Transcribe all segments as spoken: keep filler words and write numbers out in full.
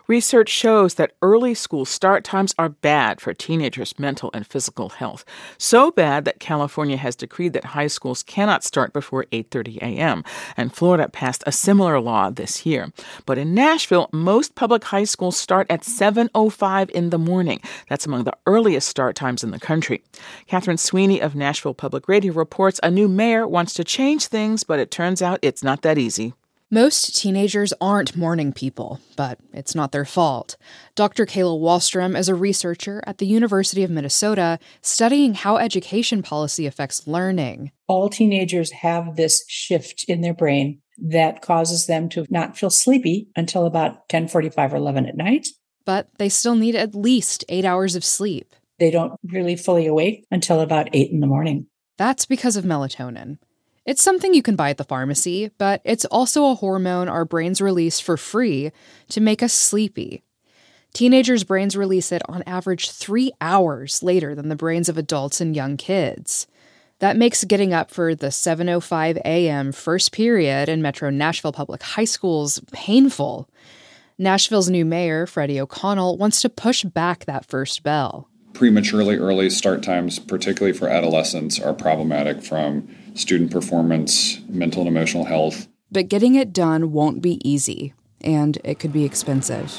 Research shows that early school start times are bad for teenagers' mental and physical health. So bad that California has decreed that high schools cannot start before eight thirty a.m., and Florida passed a similar law this year. But in Nashville, most public high schools start at seven oh five in the morning. That's among the earliest start times in the country. Catherine Sweeney of Nashville Public Radio reports a new mayor wants to change things, but it turns out it's not that easy. Most teenagers aren't morning people, but it's not their fault. Doctor Kayla Wallstrom is a researcher at the University of Minnesota studying how education policy affects learning. All teenagers have this shift in their brain that causes them to not feel sleepy until about ten forty-five or eleven at night. But they still need at least eight hours of sleep. They don't really fully awake until about eight in the morning. That's because of melatonin. It's something you can buy at the pharmacy, but it's also a hormone our brains release for free to make us sleepy. Teenagers' brains release it on average three hours later than the brains of adults and young kids. That makes getting up for the seven oh five a.m. first period in Metro Nashville Public High Schools painful. Nashville's new mayor, Freddie O'Connell, wants to push back that first bell. Prematurely early start times, particularly for adolescents, are problematic from student performance, mental and emotional health. But getting it done won't be easy, and it could be expensive.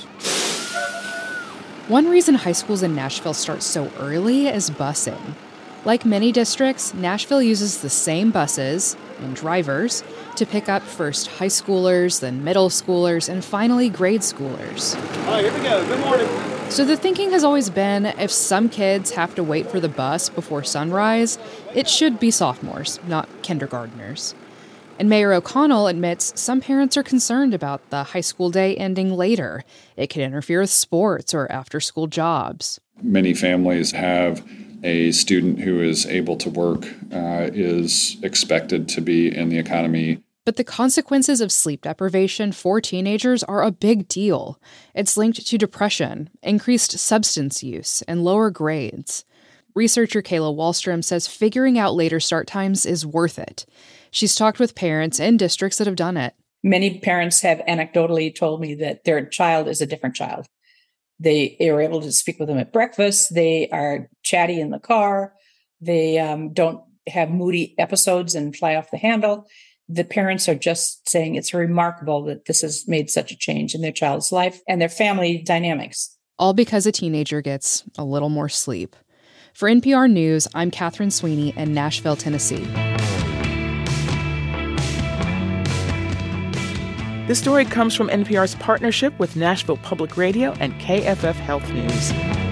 One reason high schools in Nashville start so early is busing. Like many districts, Nashville uses the same buses and drivers to pick up first high schoolers, then middle schoolers, and finally grade schoolers. All right, here we go. Good morning. So the thinking has always been, if some kids have to wait for the bus before sunrise, it should be sophomores, not kindergartners. And Mayor O'Connell admits some parents are concerned about the high school day ending later. It could interfere with sports or after-school jobs. Many families have a student who is able to work, uh, is expected to be in the economy. But the consequences of sleep deprivation for teenagers are a big deal. It's linked to depression, increased substance use, and lower grades. Researcher Kayla Wallstrom says figuring out later start times is worth it. She's talked with parents in districts that have done it. Many parents have anecdotally told me that their child is a different child. They are able to speak with them at breakfast. They are chatty in the car. They um, don't have moody episodes and fly off the handle. The parents are just saying it's remarkable that this has made such a change in their child's life and their family dynamics. All because a teenager gets a little more sleep. For N P R News, I'm Catherine Sweeney in Nashville, Tennessee. This story comes from N P R's partnership with Nashville Public Radio and K F F Health News.